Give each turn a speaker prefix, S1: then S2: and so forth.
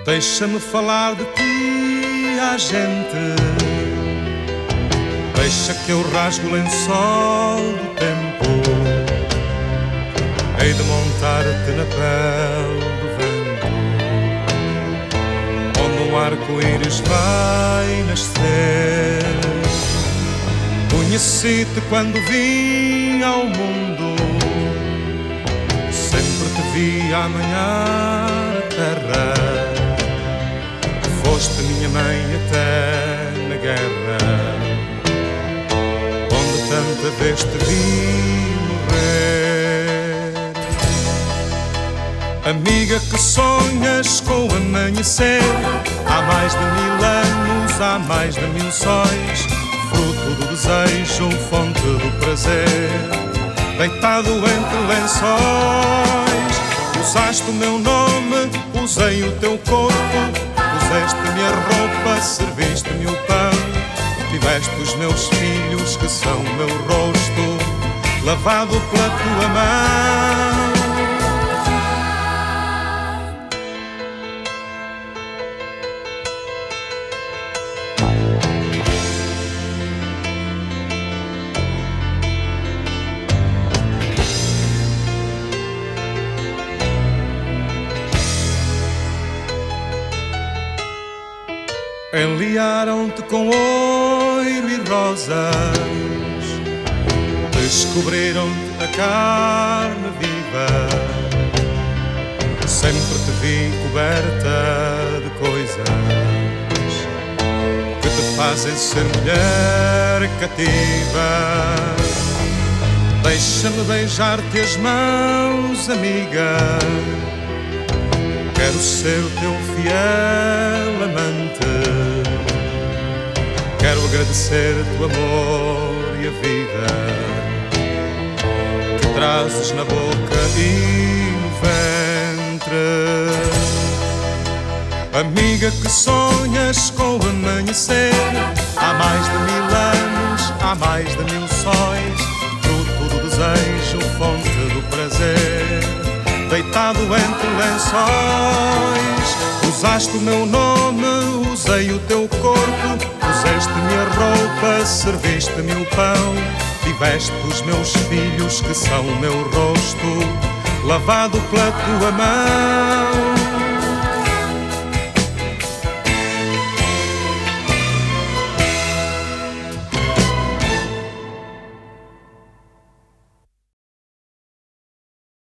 S1: Deixa-me falar de ti à gente, deixa que eu rasgue o lençol do tempo. Hei de montar-te na pele do vento, onde um arco-íris vai nascer. Conheci-te quando vim ao mundo, sempre te vi a amanhar a terra. Foste minha mãe até na guerra, onde tanta vez te vi morrer. Amiga que sonhas com o amanhecer, há mais de 1000 anos, há mais de 1000 sóis, fruto do desejo, fonte do prazer, deitado entre lençóis. Usaste o meu nome, usei o teu corpo, puseste-me a roupa, serviste-me o pão, tiveste os meus filhos que são o meu rosto, lavado pela tua mão. Enliaram-te com ouro e rosas, descobriram-te a carne viva. Sempre te vi coberta de coisas que te fazem ser mulher cativa. Deixa-me beijar-te as mãos, amiga, quero ser o teu fiel amante. Quero agradecer-te o amor e a vida que trazes na boca e no ventre. Amiga que sonhas com o amanhecer, há mais de 1000 anos, há mais de 1000 sóis, fruto do desejo, fonte do prazer, deitado entre lençóis. Usaste o meu nome, usei o teu corpo, puseste-me a roupa, serviste-me o pão, tiveste os meus filhos que são o meu rosto, lavado pela tua mão.